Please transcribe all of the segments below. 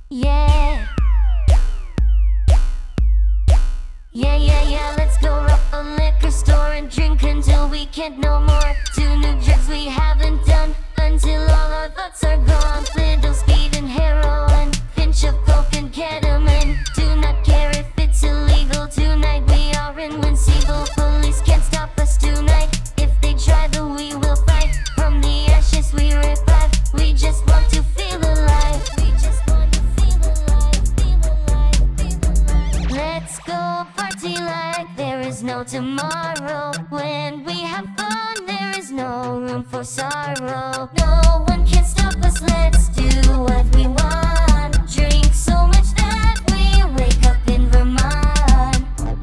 Yeah. Yeah, let's go rob a liquor store and drink until we can't no more. Do new drugs we haven't done until all our thoughts are gone. Little speed and heroin, pinch of coke and ketamine. Do not care if it's illegal. Tonight we are invincible. Police can't stop us tonight. If they try, then we will fight. From the ashes we revive. We just want to feel alive. We just want to feel alive, feel alive, feel alive. Let's go party like there is no tomorrow. When we have fun, there is no room for sorrow. No one can stop us, let's do what we want. Drink so much that we wake up in Vermont.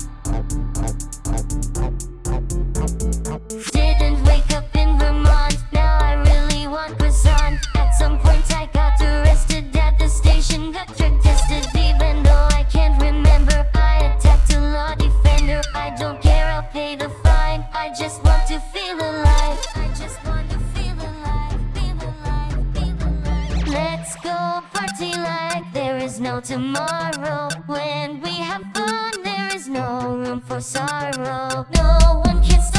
Didn't wake up in Vermont, now I really want croissant. At some point I got arrested at the station, got drug tested. Even though I can't remember, I attacked a law defender. I don't care, I'll pay the fine. I just want to feel alive. I just want to feel alive, feel alive, feel alive. Let's go party like there is no tomorrow. When we have fun, there is no room for sorrow. No one can stop